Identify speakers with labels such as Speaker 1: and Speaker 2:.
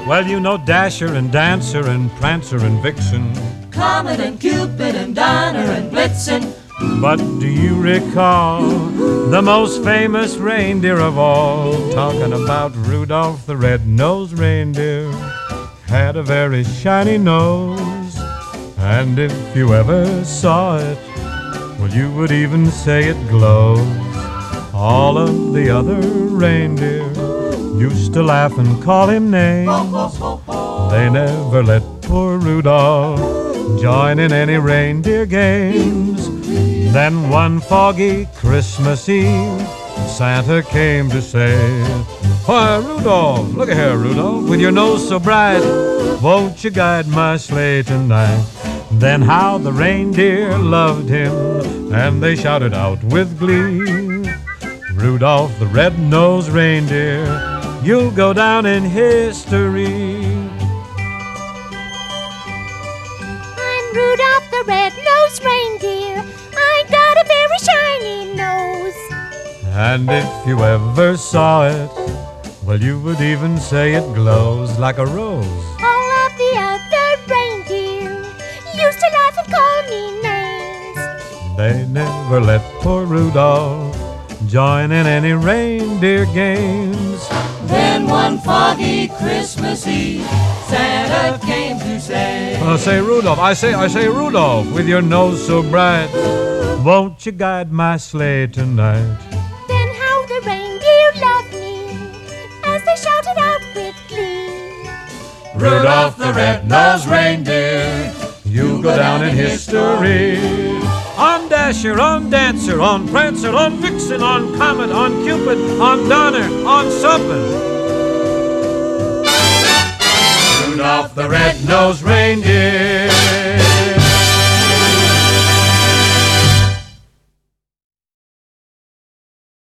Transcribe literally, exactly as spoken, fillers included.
Speaker 1: Well, you know Dasher and Dancer and Prancer and Vixen,
Speaker 2: Comet and Cupid and Donner and Blitzen.
Speaker 1: but do you recall the most famous reindeer of all? Talking about Rudolph the Red-Nosed Reindeer. Had a very shiny nose, and if you ever saw it, well, you would even say it glows. All of the other reindeer used to laugh and call him names. They never let poor Rudolph join in any reindeer games. Then one foggy Christmas Eve, Santa came to say, "Why, Rudolph, look at here, Rudolph, with your nose so bright, won't you guide my sleigh tonight?" Then how the reindeer loved him, and they shouted out with glee, "Rudolph the Red-Nosed Reindeer, you'll go down in history."
Speaker 3: I'm Rudolph the Red-Nosed Reindeer. I got a very shiny nose.
Speaker 1: And if you ever saw it, well, you would even say it glows like a rose.
Speaker 3: All of the other reindeer used to laugh and call me names.
Speaker 1: They never let poor Rudolph join in any reindeer games.
Speaker 2: Then one foggy Christmas Eve, Santa came to say,
Speaker 1: Uh, say, Rudolph, I say, I say, Rudolph, with your nose so bright, won't you guide my sleigh tonight?
Speaker 3: Then how the reindeer loved me as they shouted out with glee,
Speaker 1: Rudolph the Red-Nosed Reindeer, you go down in history. On Dasher, on Dancer, on Prancer, on Vixen, on Comet, on Cupid, on Donner, on something. Rudolph the Red-Nosed Reindeer.